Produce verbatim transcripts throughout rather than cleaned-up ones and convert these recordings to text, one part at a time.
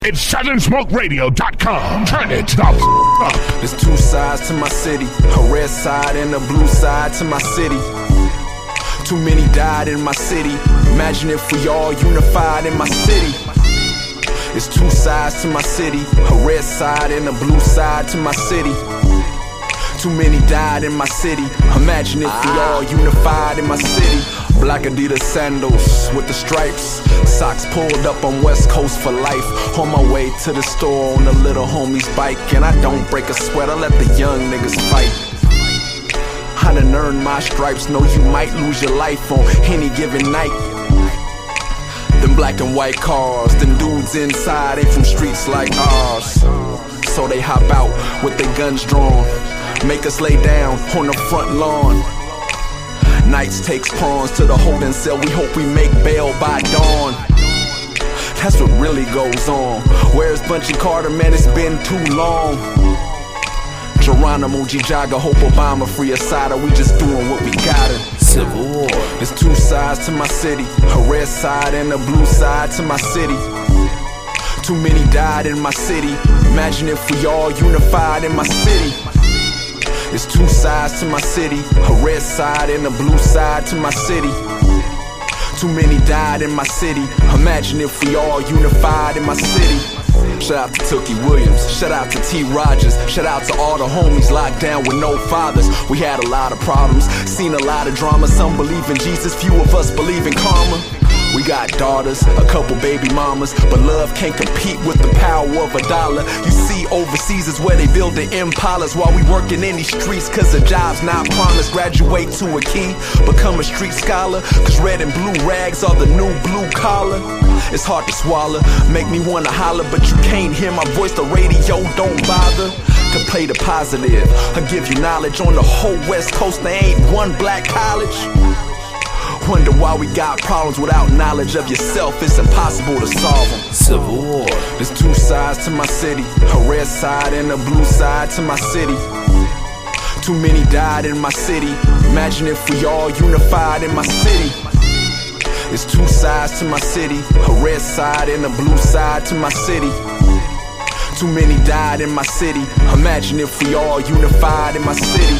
It's Southern Smoke Radio dot com. Turn it the f- up. There's two sides to my city, a red side and a blue side to my city. Too many died in my city. Imagine if we all unified in my city. There's two sides to my city, a red side and a blue side to my city. Too many died in my city. Imagine if we all unified in my city. Black Adidas sandals with the stripes, socks pulled up on West Coast for life. On my way to the store on the little homie's bike, and I don't break a sweat, I let the young niggas fight. I done earned my stripes, know you might lose your life on any given night. Them black and white cars, them dudes inside ain't from streets like ours. So they hop out with their guns drawn, make us lay down on the front lawn. Nights takes pawns to the holding cell, we hope we make bail by dawn. That's what really goes on. Where's Bunchy Carter, man, it's been too long. Geronimo G. Jaga, hope Obama free Asada, we just doing what we gotta. Civil War. There's two sides to my city, a red side and a blue side to my city. Too many died in my city. Imagine if we all unified in my city. There's two sides to my city, a red side and a blue side to my city. Too many died in my city. Imagine if we all unified in my city. Shout out to Tookie Williams, shout out to T. Rogers, shout out to all the homies locked down with no fathers. We had a lot of problems, seen a lot of drama. Some believe in Jesus, few of us believe in karma. We got daughters, a couple baby mamas, but love can't compete with the power of a dollar. You see, overseas is where they build the impalas, while we working in these streets cause the job's not promised. Graduate to a key, become a street scholar, cause red and blue rags are the new blue collar. It's hard to swallow, make me wanna holler, but you can't hear my voice, the radio don't bother to play the positive. I give you knowledge on the whole West Coast, there ain't one black college. Wonder why we got problems without knowledge of yourself, it's impossible to solve them. Civil War. There's two sides to my city, a red side and a blue side to my city. Too many died in my city. Imagine if we all unified in my city. There's two sides to my city, a red side and a blue side to my city. Too many died in my city. Imagine if we all unified in my city.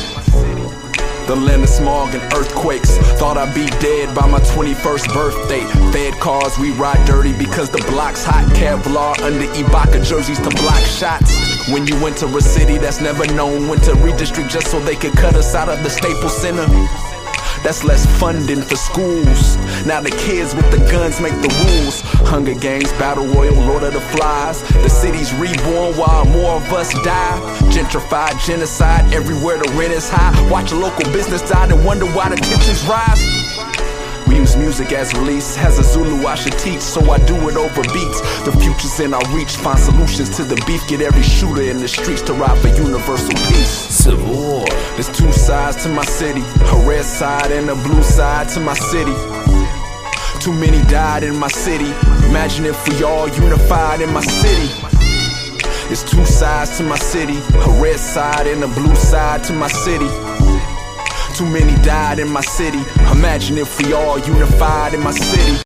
The land of smog and earthquakes, thought I'd be dead by my twenty-first birthday. Fed cars, we ride dirty because the block's hot. Kevlar under Ibaka jerseys to block shots. When you enter a city that's never known, went to redistrict just so they could cut us out of the Staples Center. That's less funding for schools. Now the kids with the guns make the rules. Hunger Games, Battle Royal, Lord of the Flies. The city's reborn while more of us die. Gentrified, genocide, everywhere the rent is high. Watch a local business die and wonder why the tensions rise. We use music as release, as a Zulu I should teach, so I do it over beats. The future's in our reach, find solutions to the beef. Get every shooter in the streets to ride for universal peace. Civil War. There's two sides to my city, a red side and a blue side to my city. Too many died in my city. Imagine if we all unified in my city. There's two sides to my city, a red side and a blue side to my city. Too many died in my city. Imagine if we all unified in my city.